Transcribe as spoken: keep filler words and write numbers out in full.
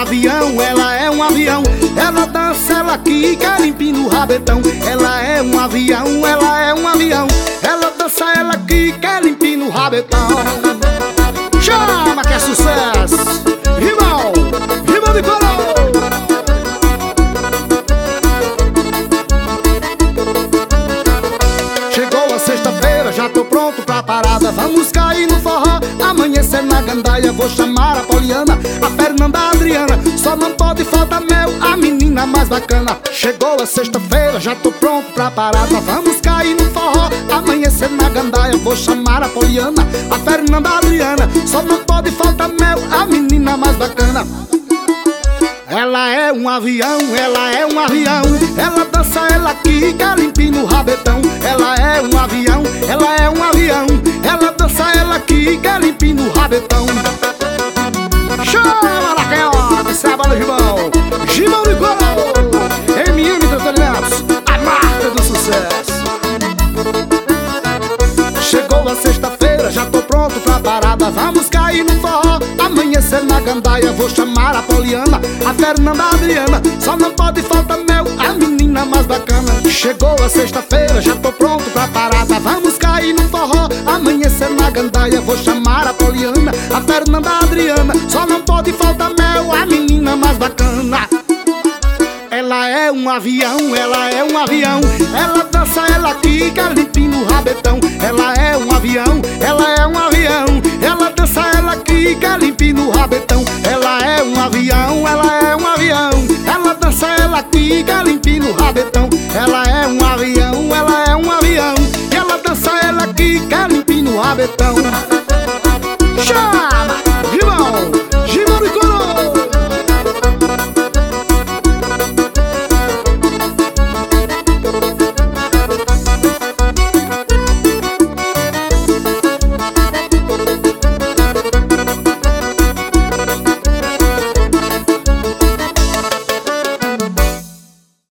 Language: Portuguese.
avião, ela é um avião. Ela dança, ela quica, limpa no rabetão. Ela é um avião, ela é um avião. Ela dança, ela quica, limpa no rabetão. Chama que é sucesso! Rimão, rimão de coro. Chegou a sexta-feira, já tô pronto pra parada. Vamos cair no forró, amanhecer na gandaia. Vou chamar a Poliana, a Fernanda, a Adriana. Só não pode faltar mel, a menina mais bacana. Chegou a sexta-feira, já tô pronto pra parada. Vamos cair no forró, amanhecer na gandaia. Vou chamar a Poliana, a Fernanda, a Adriana. Só não pode faltar mel, a menina mais bacana. Ela é um avião, ela é um avião. Ela dança, ela quica, limpa no rabetão. Ela é um avião, ela é um avião. Ela dança, ela quica, limpa no rabetão. Chama na canhota, sábado Gibão, Gibão de Coro, M M Entretenimentos, a marca do sucesso. Chegou a sexta-feira, já tô pronto pra parada. Vamos cair no forró, amanhecer na gandaia. Vou chamar a Poliana, a Fernanda, a Adriana. Só não pode faltar mel, a menina mais bacana. Chegou a sexta-feira, já tô pronto pra parada. Vamos cair no forró, amanhecer na gandaia. Vou chamar a Poliana, a Fernanda, a Adriana. Só não pode faltar mel, a menina mais bacana. Ela é um avião, ela é um avião. Ela dança, ela quica, limpa no rabetão. Ela é um avião, ela é um avião. Ela dança, ela quica, limpa no rabetão. Ela é um avião, ela é um avião. Ela dança, ela quica, limpa no rabetão.